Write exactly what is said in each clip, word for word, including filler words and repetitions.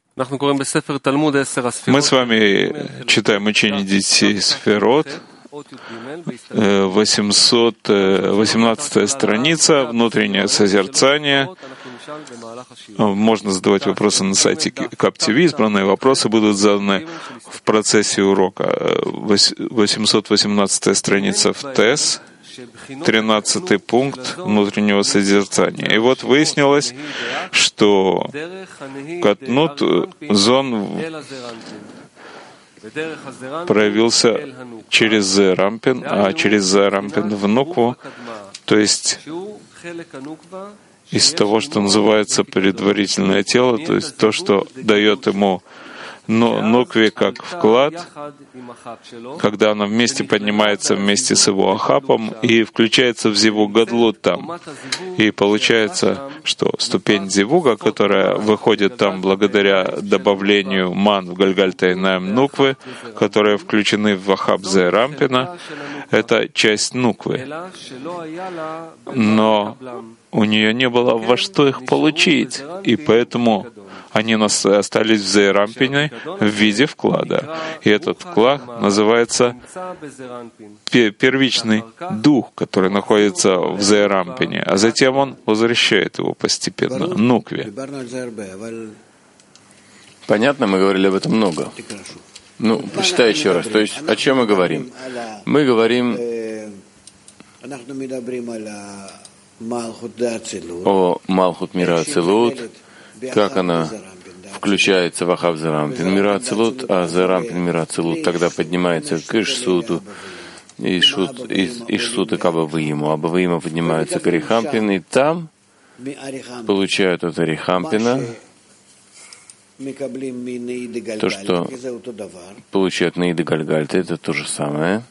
Мы с вами читаем учение десяти сферот, восемьсот восемнадцатая страница, внутреннее созерцание. Можно задавать вопросы на сайте КапТиви, избранные вопросы будут заданы в процессе урока. восемьсот восемнадцатая страница в ТЭС, тринадцатый пункт внутреннего созерцания. И вот выяснилось, что Катнут Зон проявился через Зерампин, а через Зерампин в Нукву, то есть из того, что называется предварительное тело, то есть то, что дает ему но Нукве как вклад, когда она вместе поднимается вместе с его Ахапом и включается в Зивуг Гадлут там. И получается, что ступень Зивуга, которая выходит там благодаря добавлению ман в Гальгальтайнаем Нуквы, которые включены в Ахап Зерампина, это часть Нуквы. Но у нее не было во что их получить, и поэтому они остались в Зерампине в виде вклада. И этот вклад называется первичный дух, который находится в Зерампине, а затем он возвращает его постепенно Нукве. Понятно, мы говорили об этом много. Ну, почитай еще раз. То есть, о чем мы говорим? Мы говорим о Малхут Мира Ацилут, как она включается в Ахав Зерампин Мира Ацилут, а Зерампин Мира Ацилут тогда поднимается к Ишсуту, Ишсут, Ишсута к Абаваиму, Абаваима поднимается к Арихампин, и там получают от Арихампина то, что получают Наиды Гальгальта, это то же самое.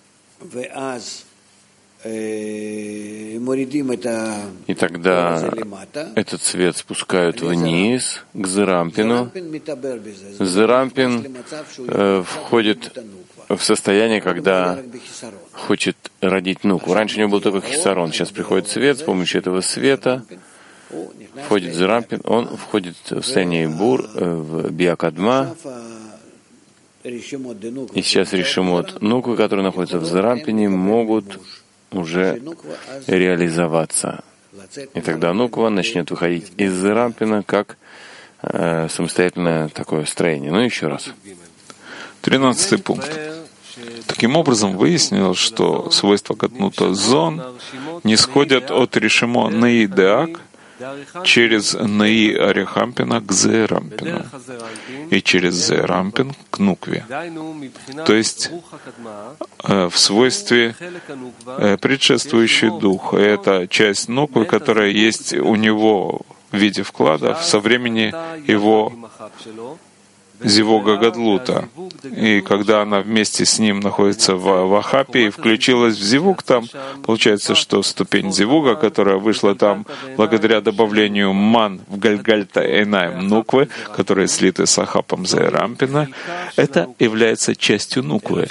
И тогда этот свет спускают вниз, к Зерампину. Зерампин э, входит в состояние, когда хочет родить Нукву. Раньше у него был только хисарон, сейчас приходит свет, с помощью этого света входит Зерампин, он входит в состояние Бур, в Биакадма. И сейчас решимот Нуквы, которые находятся в Зерампине, могут уже реализоваться. И тогда Нуква начнет выходить из Зерампина как э, самостоятельное такое строение. Ну, еще раз. Тринадцатый пункт. Таким образом, выяснилось, что свойства Катнута Зон не сходят от решимо Наидеак через Наи Арихампина к Зерампину и через Зерампин к Нукве. То есть в свойстве предшествующий дух. Это часть Нуквы, которая есть у него в виде вклада со времени его Зивуга Гадлута. И когда она вместе с ним находится в, в Ахапе и включилась в Зивуг там, получается, что ступень Зивуга, которая вышла там благодаря добавлению ман в Гальгальта Эйнаем Нуквы, которые слиты с Ахапом Зерампина, это является частью Нуквы.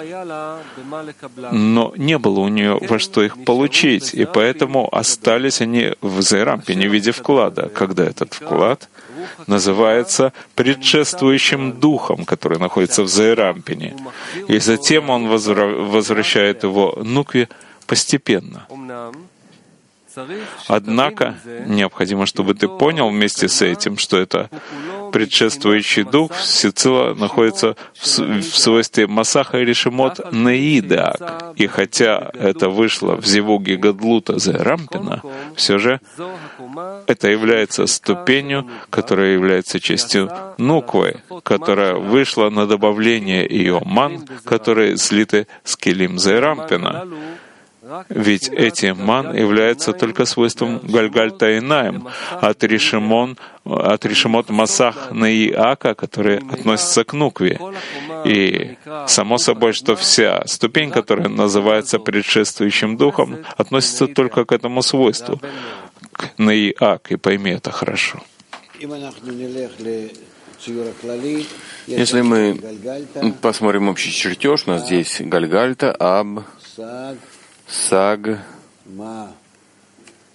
Но не было у нее во что их получить, и поэтому остались они в Зерампине в виде вклада, когда этот вклад называется предшествующим духом, который находится в Зерампине. И затем он возра- возвращает его Нукве постепенно. Однако необходимо, чтобы ты понял вместе с этим, что это предшествующий дух всецело находится в, в свойстве Масаха и Решимот Наидак. И хотя это вышло в Зивуге Гадлута Зерампина, все же это является ступенью, которая является частью Нуквы, которая вышла на добавление ее ман, которые слиты с Келим Зерампина. Ведь эти ман являются только свойством Гальгальта Инаем, от Решимон, от Решимот Масах Наиака, которые относятся к Нукве. И само собой, что вся ступень, которая называется предшествующим духом, относится только к этому свойству, к Наиак, и пойми это хорошо. Если мы посмотрим общий чертеж, у нас здесь Гальгальта, Аб, Саг,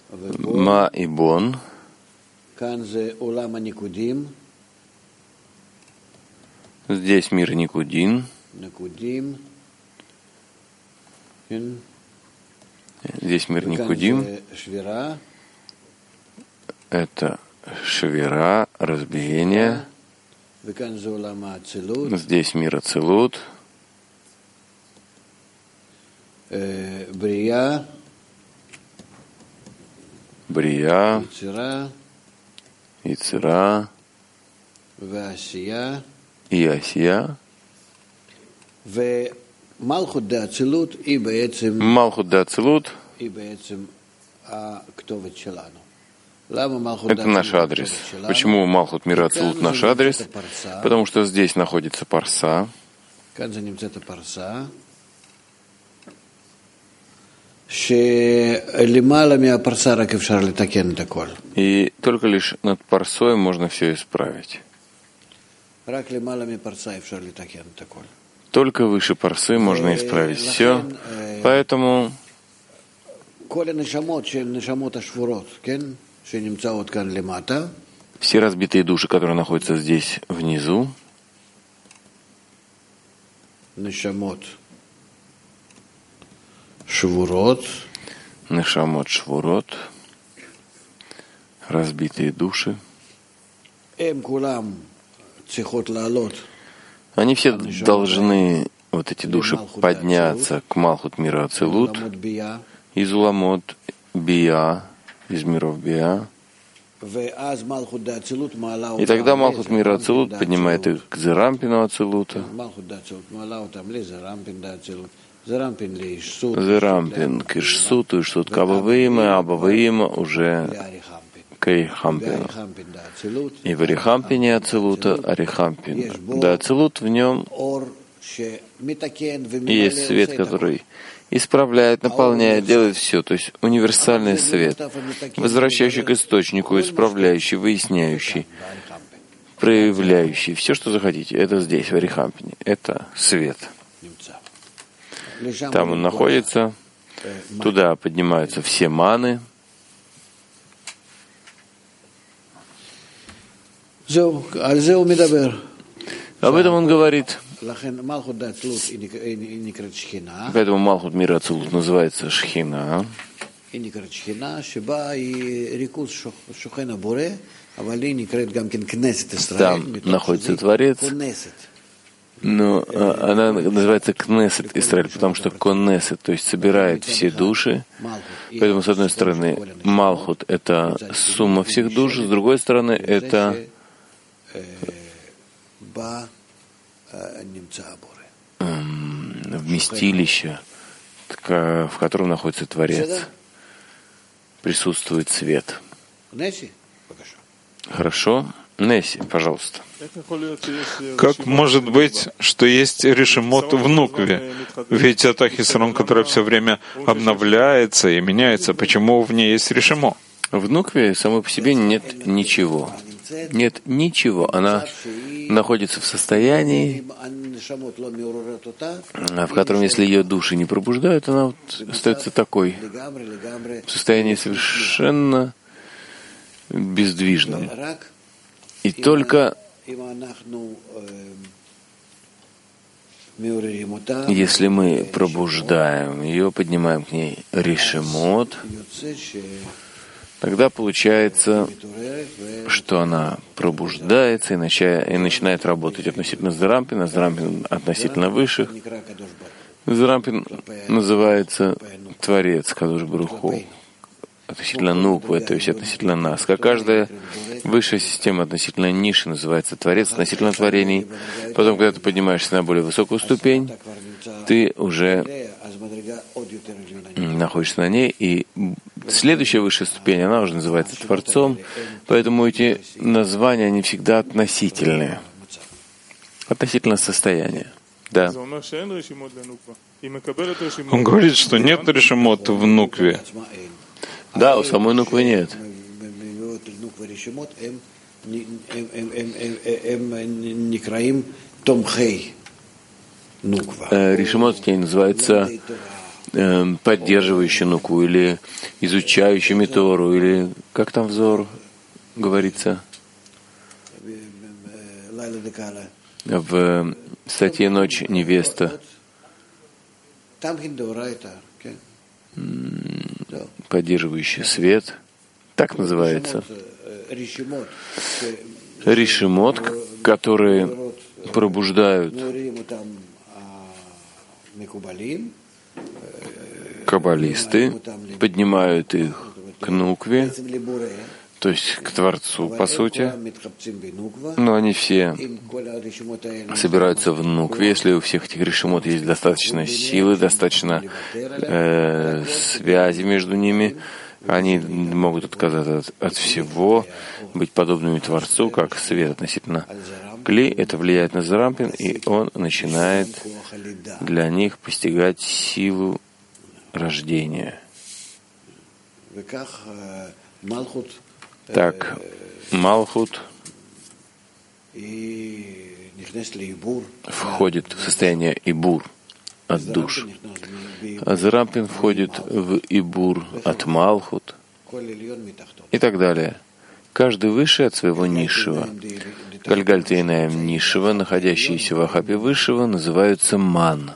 Ма и Бон. Здесь мир Никудим. Здесь мир Никудим. Это швира, разбиение. Здесь мир Ацилут. Брия. Брия. Ицера. И Асия. Малхут де Ацилут. Это наш адрес. Почему Малхут мира Ацилут наш адрес? Потому что здесь находится парса. И только лишь над парсой можно все исправить. Только выше парсы можно исправить все. Поэтому все разбитые души, которые находятся здесь внизу, Швурот, Нешамот Швурот, разбитые души, они все должны, вот эти души, подняться к Малхут мира Ацилут, из Уламот Бия, из миров Бия. И тогда Малхут мира Ацилут поднимает их к Зерампину Ацилута. Зерампин к Ишсуту, Ишсут к Абаваима, Абаваима уже к Арихампину. И в Арихампине Ацилута Арихампин. Да, Ацилут в нем есть свет, который исправляет, наполняет, делает все, то есть универсальный свет, возвращающий к источнику, исправляющий, выясняющий, проявляющий, все, что захотите. Это здесь, в Арихампине. Это свет. Там он находится, туда поднимаются все маны. Об этом он говорит. Поэтому Малхут мира Ацилут называется Шхина. Там находится Творец, но она называется Кнесет Исраэль, потому что Коннесет, то есть собирает все души. Поэтому, с одной стороны, Малхут — это сумма всех душ, с другой стороны, это вместилище, в котором находится Творец. Присутствует свет. Хорошо? Несси, пожалуйста. Как может быть, что есть решемот в нукве? Ведь это хисрон, который все время обновляется и меняется. Почему в ней есть решемо? В нукве самой по себе нет ничего. Нет ничего. Она находится в состоянии, в котором, если ее души не пробуждают, она вот остается такой, в состоянии совершенно бездвижном. И только если мы пробуждаем ее, поднимаем к ней решемот, тогда получается, что она пробуждается и, нача... и начинает работать относительно Зерампина, Зерампин относительно высших. Зерампин называется Творец Кадош Барух Ху, относительно Нуквы, то есть относительно нас. Как каждая высшая система относительно ниши называется Творец, относительно творений. Потом, когда ты поднимаешься на более высокую ступень, ты уже находишься на ней, и следующая высшая ступень, она уже называется Творцом, поэтому эти названия, они всегда относительные, относительно состояния. Да. Он говорит, что нет решемот в нукве. Да, у самой нуквы нет. Решемот называется э, поддерживающий нукву, или изучающий Тору, или как там взор говорится? в статье «Ночь невеста» поддерживающий свет, так называется. Ришимот, которые пробуждают каббалисты, поднимают их к нукве, то есть к Творцу, по сути, но они все собираются в нукве. Если у всех этих решимот есть достаточно силы, достаточно э, связи между ними, они могут отказаться от, от всего, быть подобными Творцу, как свет относительно кли. Это влияет на Зарампин, и он начинает для них постигать силу рождения. Так, Малхут входит в состояние Ибур от душ. А Зарампин входит в Ибур от Малхут и так далее. Каждый выше от своего низшего. Гальгальтейнаем низшего, находящиеся в Ахапе высшего, называются ман.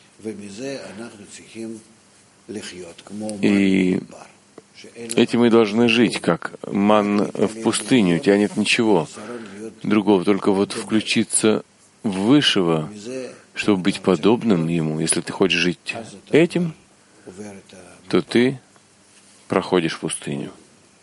И этим мы должны жить, как ман в пустыне, у тебя нет ничего другого, только вот включиться в высшего, чтобы быть подобным ему. Если ты хочешь жить этим, то ты проходишь пустыню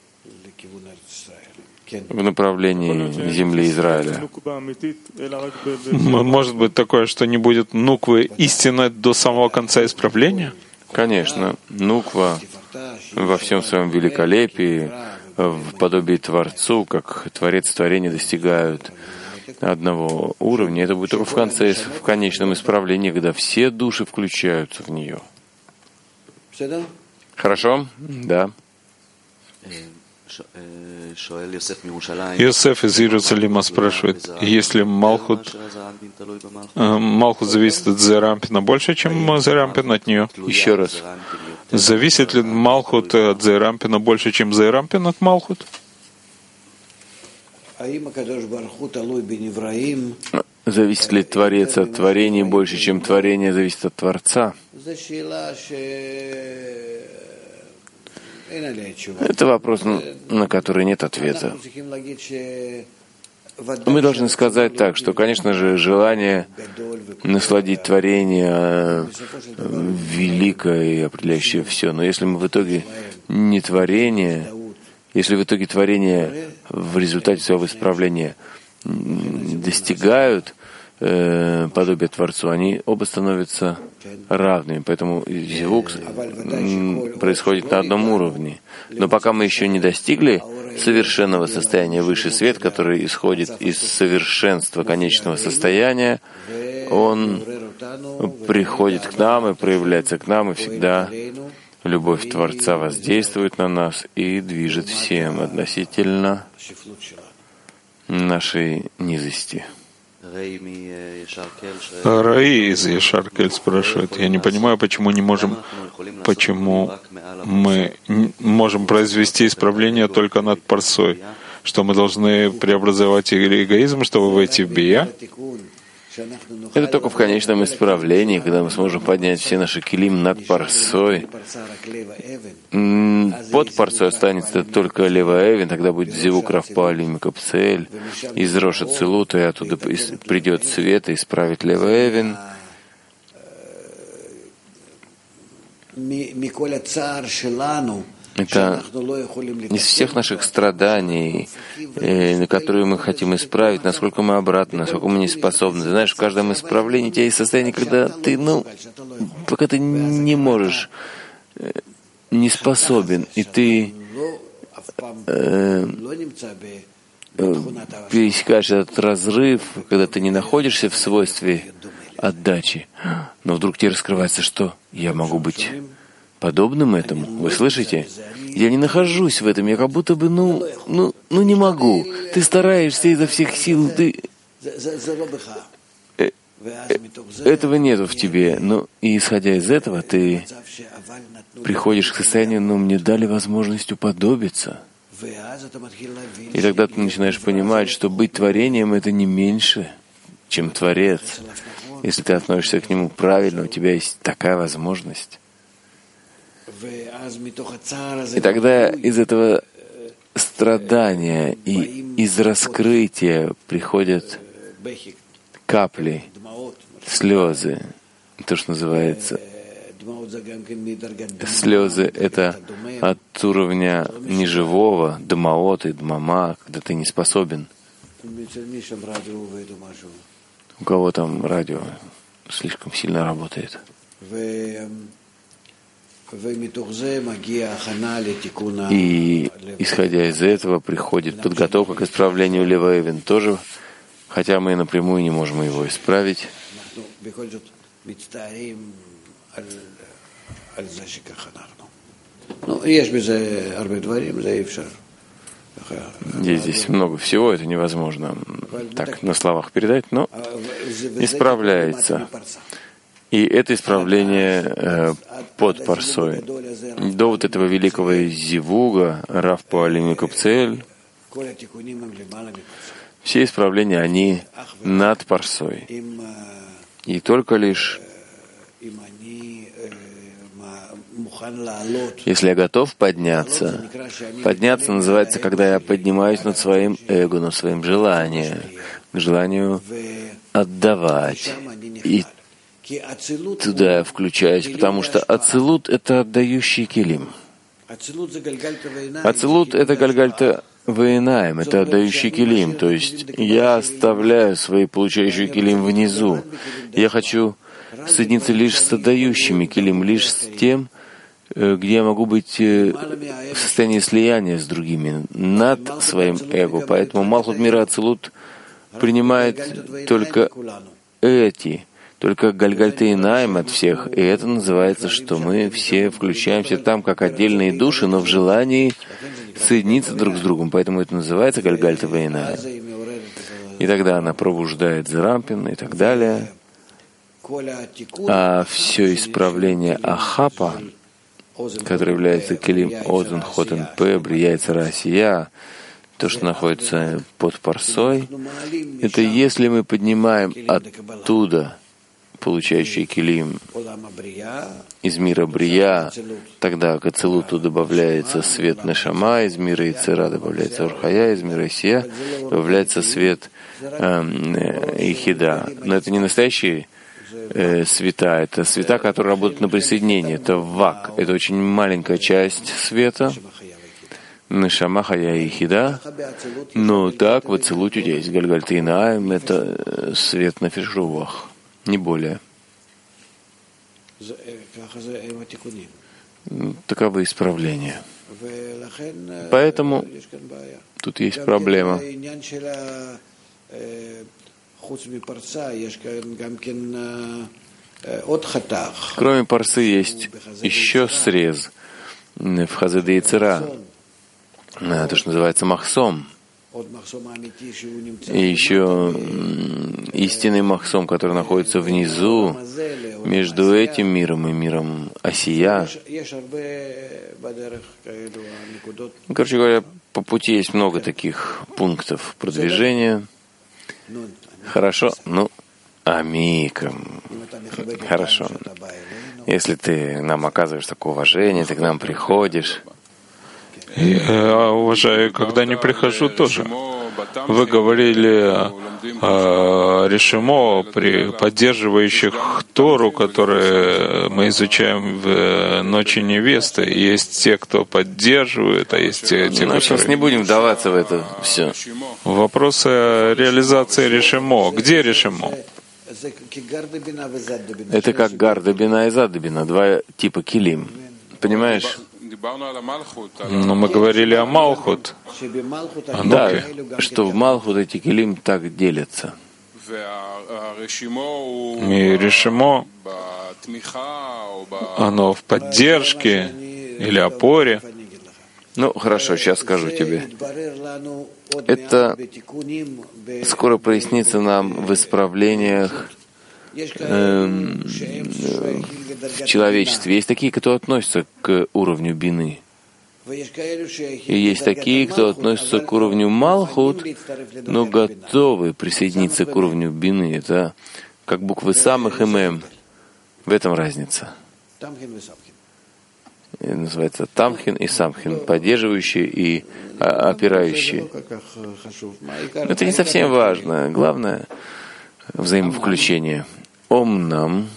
в направлении земли Израиля. Может быть такое, что не будет нуквы истинной до самого конца исправления? Конечно, нуква во всем своем великолепии, в подобии Творцу, как Творец творения достигают одного уровня. Это будет только в конце, в конечном исправлении, когда все души включаются в нее. Хорошо? Да. Йосеф из Иерусалима спрашивает, если Малхут, Малхут зависит от Зерампина больше, чем Зерампин от нее? Еще раз. Зависит ли Малхут от Зерампина больше, чем Зерампин от Малхут? Зависит ли Творец от творения больше, чем творение зависит от Творца? Это вопрос, на который нет ответа. Мы должны сказать так, что, конечно же, желание насладить творение великое и определяющее все, но если мы в итоге не творение, если в итоге творение в результате своего исправления достигают э, подобия Творцу, они оба становятся равными, поэтому зивук происходит на одном уровне. Но пока мы еще не достигли совершенного состояния высший свет, который исходит из совершенства конечного состояния, он приходит к нам и проявляется к нам, и всегда любовь Творца воздействует на нас и движет всем относительно нашей низости. Раи из Ешаркель спрашивает, я не понимаю, почему не можем, почему мы можем произвести исправление только над парсой, что мы должны преобразовать эгоизм, чтобы войти в бия. Это только в конечном исправлении, когда мы сможем поднять все наши килим над парсой. Под парсой останется только лева эвен, тогда будет зивук равпалим капцель, из Роша Целут, и оттуда придет свет и исправит лева эвен. Это из всех наших страданий, э, которые мы хотим исправить, насколько мы обратно, насколько мы не способны. Ты знаешь, в каждом исправлении у тебя есть состояние, когда ты, ну, пока ты не можешь, э, не способен, и ты э, э, пересекаешь этот разрыв, когда ты не находишься в свойстве отдачи, но вдруг тебе раскрывается, что я могу быть подобным этому. Вы слышите? Я не нахожусь в этом, я как будто бы, ну, ну, ну не могу. Ты стараешься изо всех сил, ты... Э, э, этого нету в тебе. Но и исходя из этого, ты приходишь к состоянию, ну, мне дали возможность уподобиться. И тогда ты начинаешь понимать, что быть творением — это не меньше, чем Творец. Если ты относишься к Нему правильно, у тебя есть такая возможность. И тогда из этого страдания и из раскрытия приходят капли, слезы, то, что называется. Слезы — это от уровня неживого, дмаот и дмама, когда ты не способен. У кого там радио слишком сильно работает. И, исходя из этого, приходит подготовка к исправлению Лева Эвен тоже, хотя мы напрямую не можем его исправить. Здесь, здесь много всего, это невозможно так на словах передать, но исправляется. И это исправление э, под парсой. До вот этого великого зивуга, Рав Пуалим и Капцель, все исправления, они над парсой. И только лишь если я готов подняться, подняться называется, когда я поднимаюсь над своим эго, над своим желанием, к желанию отдавать. И туда я включаюсь, потому что ацилут — это отдающий килим. Ацилут — это гальгальта вейнаем, это отдающий килим. То есть я оставляю свои получающие килим внизу. Я хочу соединиться лишь с отдающими килим, лишь с тем, где я могу быть в состоянии слияния с другими, над своим эго. Поэтому Малхут мира Ацилут принимает только эти, только гальгальты и найм от всех. И это называется, что мы все включаемся там как отдельные души, но в желании соединиться друг с другом. Поэтому это называется гальгальта вейнаем. И тогда она пробуждает Зерампин и так далее. А все исправление Ахапа, который является Келим Оден Хотен П, Брияется Россия, то, что находится под парсой, это если мы поднимаем оттуда получающий Келим из мира Брия, тогда к Ацилуту добавляется свет Нешама, из мира Ицера добавляется Урхая, из мира Исия добавляется свет э, Ихида. Но это не настоящий Э, света, это света, которые работают на присоединение. Это вак, это очень маленькая часть света, Нешама, Хая и Хида. Но так в Ацилуте есть Гальгальта Инаим, это свет на фишрувах, не более. Таковы исправления. Поэтому тут есть проблема. Кроме парсы есть еще срез в Хазеде Ицера, то, что называется махсом. И еще истинный махсом, который находится внизу, между этим миром и миром Асия. Короче говоря, по пути есть много таких пунктов продвижения. Хорошо, ну, амиком. Хорошо. Если ты нам оказываешь такое уважение, ты к нам приходишь. Я уважаю, когда не прихожу тоже. Вы говорили о Решимо, при поддерживающих Тору, которые мы изучаем в Ночи невесты. Есть те, кто поддерживает, а есть те, те которые... Сейчас не будем вдаваться в это все. Вопрос о реализации Решимо. Где Решимо? Это как Гардабина и Задабина, два типа килим. Понимаешь? Но мы говорили о Малхут. Да, что в Малхут эти килим так делятся. И Решимо, оно в поддержке или опоре. Ну, хорошо, сейчас скажу тебе. Это скоро прояснится нам в исправлениях эм, в человечестве. Есть такие, кто относятся к уровню бины. И есть такие, кто относится к уровню Малхут, но готовы присоединиться к уровню Бины. Это как буквы самых и мем. В этом разница. И называется Тамхин и Самхин, поддерживающие и опирающие. Это не совсем важно. Главное — взаимовключение. Ом нам.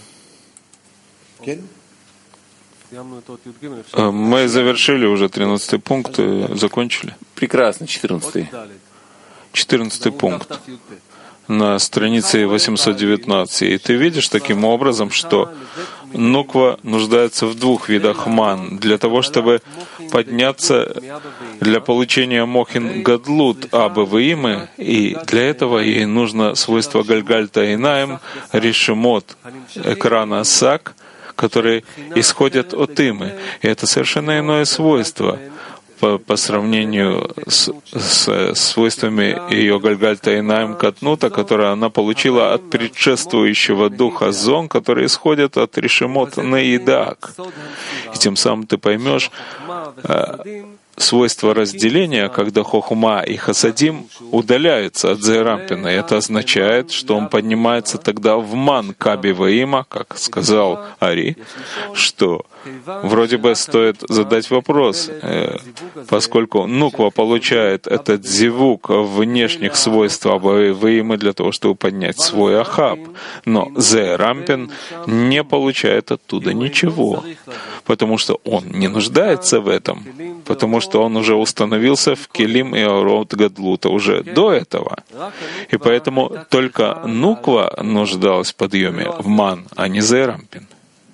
Мы завершили уже тринадцатый пункт, закончили. Прекрасно, четырнадцатый. Четырнадцатый пункт на странице восемьсот девятнадцать. И ты видишь таким образом, что нуква нуждается в двух видах ман для того, чтобы подняться для получения мохин гадлут абы ваимы, и для этого ей нужно свойство гальгальта инаем, решемот экрана сак, которые исходят от имы. И это совершенно иное свойство по, по сравнению с, с свойствами ее гальгальта инаем катнута, которые она получила от предшествующего духа зон, которые исходят от решемот наидак. И тем самым ты поймешь свойство разделения, когда хохума и хасадим удаляются от зейрампина. И это означает, что он поднимается тогда в ман каби ваима, как сказал Ари, что вроде бы стоит задать вопрос, поскольку нуква получает этот зивук внешних свойств абы ваимы для того, чтобы поднять свой ахаб, но зейрампин не получает оттуда ничего, потому что он не нуждается в этом, потому что он уже установился в Келим и Аурот Гадлута уже до этого. И поэтому только нуква нуждалась в подъеме в ман, а не зейрампин.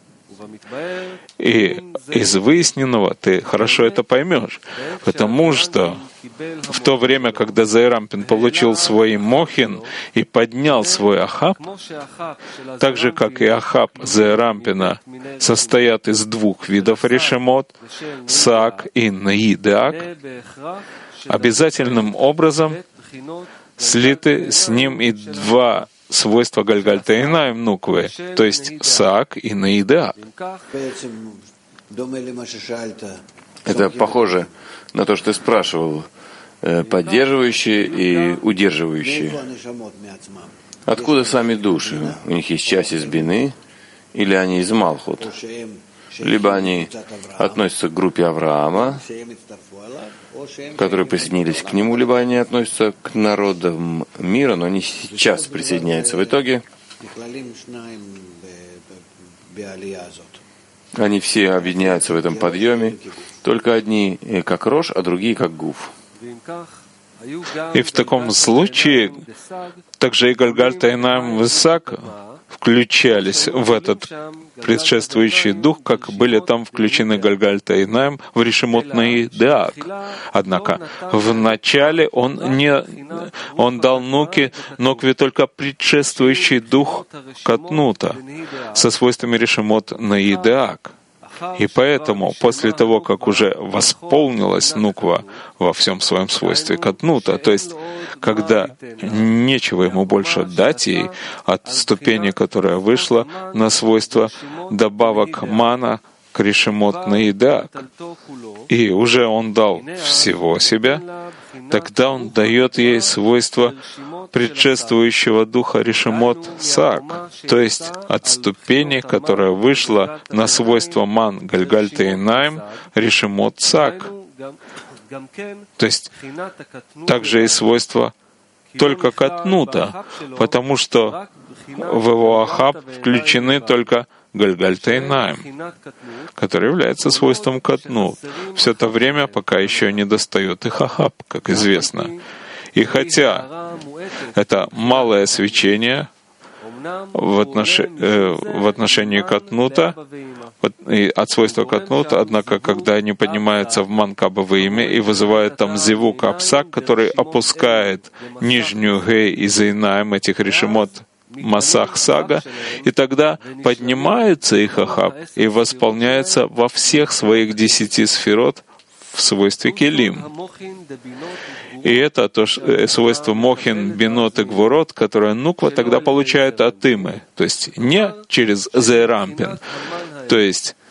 И из выясненного ты хорошо это поймешь, потому что в то время, когда зейрампин получил свой мохин и поднял свой ахаб, так же, как и ахаб зейрампина состоят из двух видов решемот, сак и наидак, обязательным образом слиты с ним и два свойства гальгальта инаем нуквы, то есть сак и наидак. Это похоже на то, что ты спрашивал, поддерживающие и удерживающие. Откуда сами души? У них есть часть из бины, или они из Малхут? Либо они относятся к группе Авраама, которые присоединились к нему, либо они относятся к народам мира, но они сейчас присоединяются. В итоге они все объединяются в этом подъеме, только одни как Рош, а другие как Гуф. И в таком случае также и гальгальта инаем высак включались в этот предшествующий дух, как были там включены гальгальта и наим в решемот наидак. Однако вначале он не он дал нуке нукве только предшествующий дух катнута со свойствами решемот наидак. И поэтому, после того, как уже восполнилась нуква во всем своем свойстве катнута, то есть, когда нечего ему больше дать ей от ступени, которая вышла на свойство добавок мана к решемот наидак, и уже он дал всего себя, тогда он дает ей свойство предшествующего духа решемот сак, то есть от ступени, которая вышла на свойство ман гальгальта и наим решемот сак, то есть также и свойство только катнута, потому что в его ахаб включены только гальгальта и наим, который является свойством катнут, все это время, пока еще не достает их ахаб, как известно. И хотя это малое свечение в, отнош... э, в отношении катнута, и от свойства катнута, однако, когда они поднимаются в манкаба во имя и вызывают там зивук апсак, который опускает нижнюю гей и зайнаем этих решемот масах сага, и тогда поднимается их ахаб и восполняется во всех своих десяти сферот в свойстве келим. И это то свойство мохин, бинот и гворот, которое нуква тогда получает от имы, то есть не через зейрампин, то есть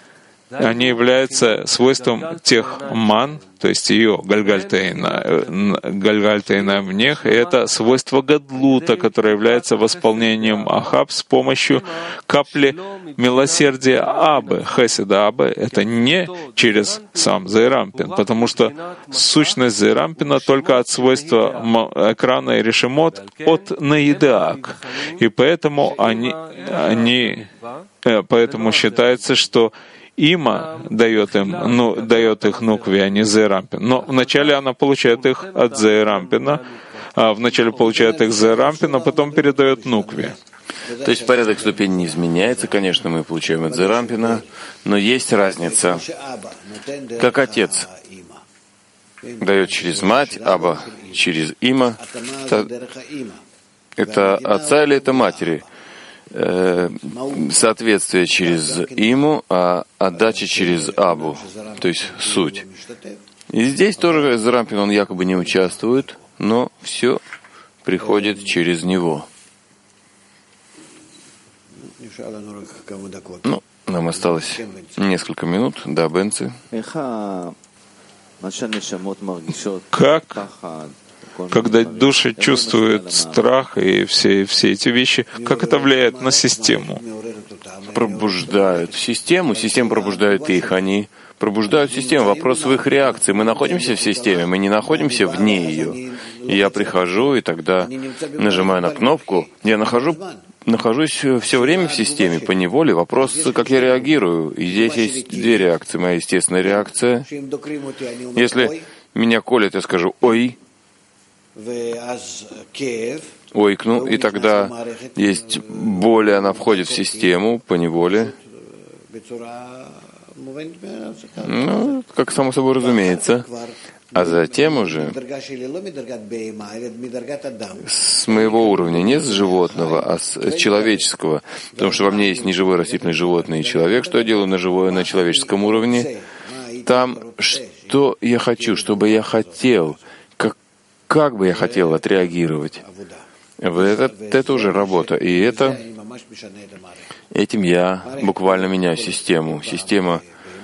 они являются свойством тех ман, то есть ее гальгальтейна, гальгальтейна в них, и это свойство гадлута, которое является восполнением Ахаб с помощью капли милосердия Абы, Хеседа Абы. Это не через сам Зейрампин, потому что сущность Зейрампина только от свойства экрана и решемот от Наидак. И поэтому они, они поэтому считается, что Има дает им, ну, дает их Нукве, а не Зейрампин. Но вначале она получает их от Зейрампина, а вначале получает их Зейрампина, а потом передает Нукве. То есть порядок ступени не изменяется, конечно, мы получаем от Зейрампина, но есть разница. Как отец дает через мать, Аба через Има, это, это отца или это матери? Соответствие через Иму, а отдача через Абу, то есть суть. И здесь тоже Зейрампин, он якобы не участвует, но все приходит через него. Ну, нам осталось несколько минут до Бенцы. Как, когда души чувствуют страх и все, все эти вещи, как это влияет на систему? Пробуждают систему, система пробуждает их, они пробуждают систему. Вопрос в их реакции. Мы находимся в системе, мы не находимся вне ее. И я прихожу, и тогда нажимаю на кнопку. Я нахожу, нахожусь все время в системе, по неволе. Вопрос, как я реагирую. И здесь есть две реакции. Моя естественная реакция. Если меня колят, я скажу «Ой», ойкну, и тогда есть боль, она входит в систему по неволе. Ну, как само собой разумеется. А затем уже с моего уровня, не с животного, а с человеческого, потому что во мне есть неживое растительное животное и человек, что я делаю на живое, на человеческом уровне. Там, что я хочу, чтобы я хотел, как бы я хотел отреагировать. Это, это уже работа. И это, этим я буквально меняю систему. Система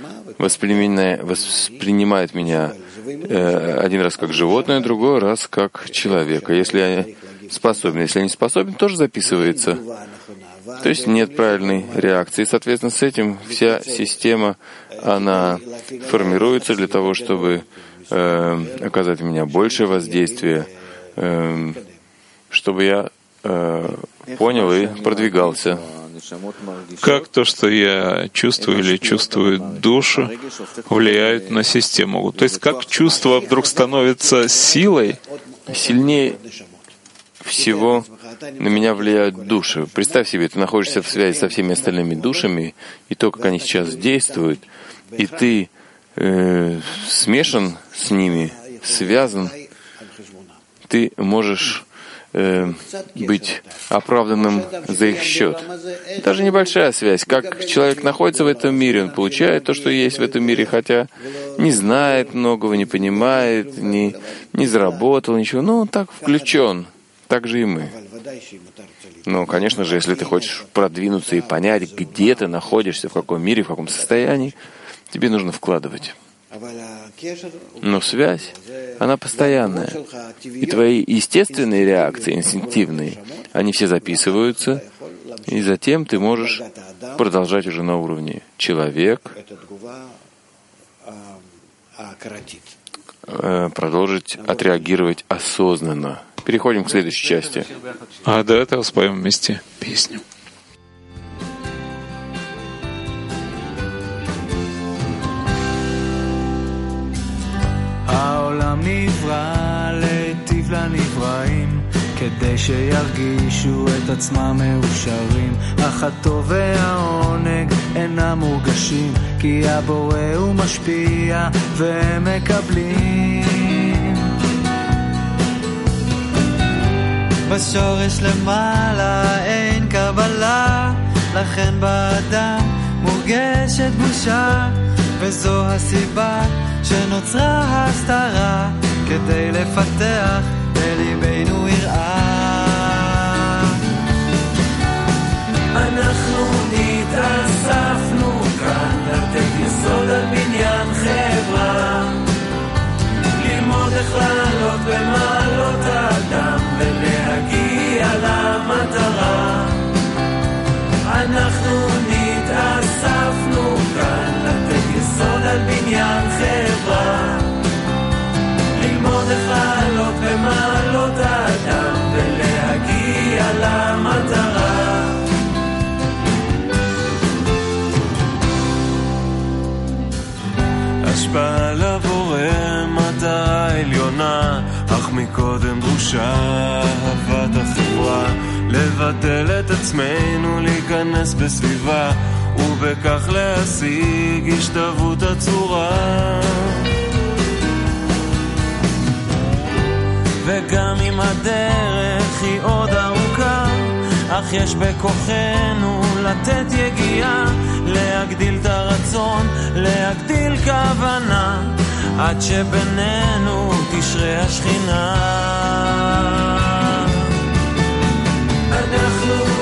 воспринимает меня э, один раз как животное, другой раз как человека. Если я способен, если я не способен, тоже записывается. То есть нет правильной реакции. Соответственно, с этим вся система, она формируется для того, чтобы э, оказать на меня большее воздействие, э, чтобы я э, понял и продвигался. Как то, что я чувствую или чувствует душу, влияет на систему? То есть как чувство вдруг становится силой? Сильнее всего на меня влияют души. Представь себе, ты находишься в связи со всеми остальными душами, и то, как они сейчас действуют, и ты э, смешан с ними, связан, ты можешь э, быть оправданным за их счет. Даже небольшая связь. Как человек находится в этом мире, он получает то, что есть в этом мире, хотя не знает многого, не понимает, не, не заработал ничего, но он так включен. Так же и мы. Но, конечно же, если ты хочешь продвинуться и понять, где ты находишься, в каком мире, в каком состоянии, тебе нужно вкладывать. Но связь, она постоянная. И твои естественные реакции, инстинктивные, они все записываются, и затем ты можешь продолжать уже на уровне человек, продолжить отреагировать осознанно. Переходим к следующей части. А до этого споем вместе песню. העולם נברא להיטיב לנבראים כדי שירגישו את עצמם מאושרים אך הטוב והעונג אינם מורגשים כי הבורא הוא משפיע והם מקבלים בשורש למעלה אין קבלה לכן באדם מורגשת בושה וזו הסיבה שנוצרה הסתרה כדי לפתח בליבנו יראה אנחנו נתאספנו כאן לתת יסוד דרושה אהבת החברה, לבטל את עצמנו, להיכנס בסביבה, ובכך להשיג השתוות הצורה. וגם אם הדרך היא עוד ארוכה, אך יש בכוחנו לתת יגיעה, להגדיל את הרצון, להגדיל כוונה, עד שבינינו תשרה השכינה. אנחנו